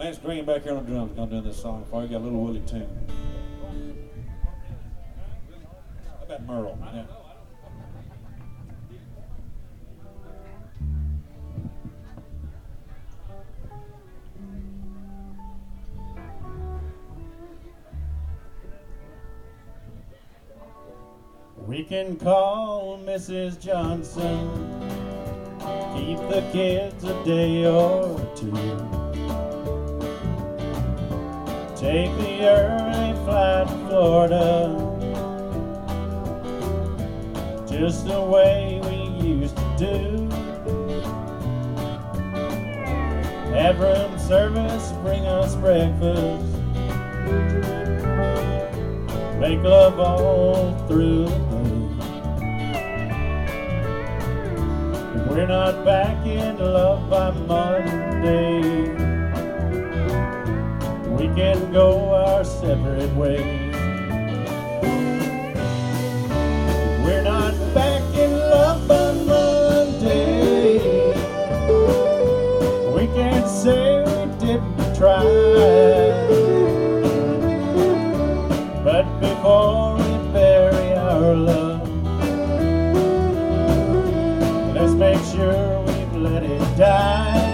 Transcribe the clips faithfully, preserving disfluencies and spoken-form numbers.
Lance Green back here on the drums gonna do this song for you. Got a little Willie tune. How about Merle? Yeah. We can call Missus Johnson, keep the kids a day or two, take the early flight to Florida, just the way we used to do. Have room service, bring us breakfast, make love all through the day. If we're not back in love by Monday, we can go our separate ways. If we're not back in love by Monday, we can't say we didn't try. But before we bury our love, let's make sure we've let it die.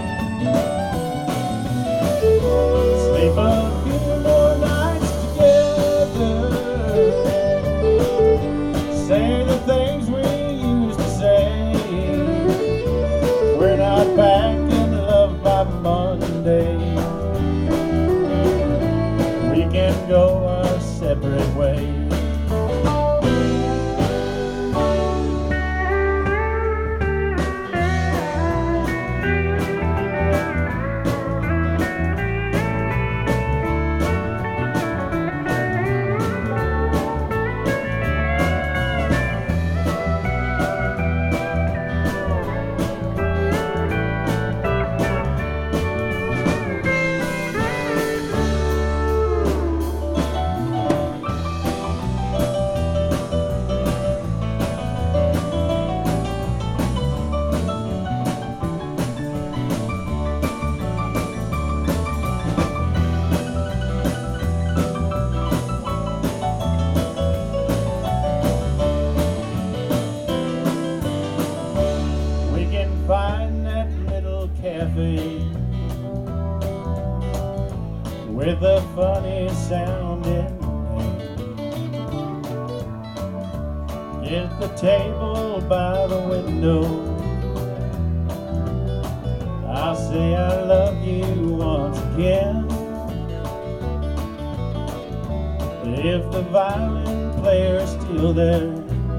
Sleep a few more nights together, say the things we used to say. We're not back in love by Monday, we can go our separate ways. Find that little cafe with a funny sounding name. Get the table by the window, I'll say I love you once again. If the violin player's still there,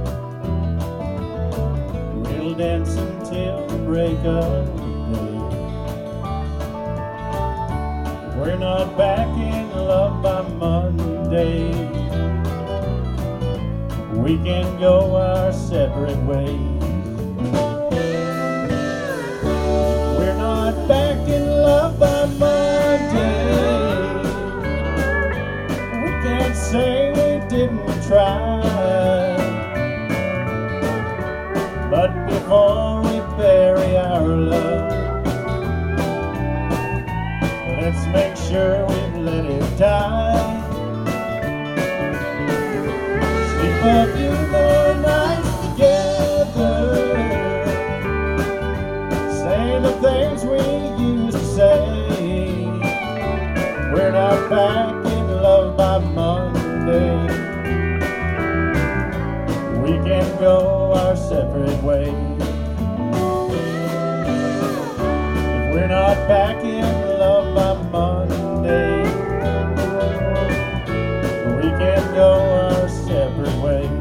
we'll dance until the break of day. We're not back in love by Monday, we can go our separate ways. We're not back in love by Monday, we can't say we didn't try. But before we bury our love, let's make sure we've let it die. Sleep a few more nights together, say the things we used to say. We're not back in love by Monday, we can go our separate ways. If we're not back in love by Monday, we can go our separate ways.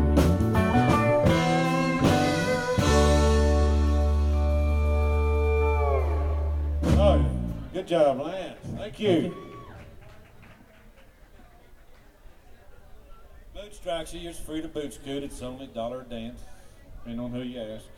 Oh, yeah. Good job, Lance. Thank you. Boot strikes, you're free to boot scoot. It's only a dollar a dance, depending on who you ask.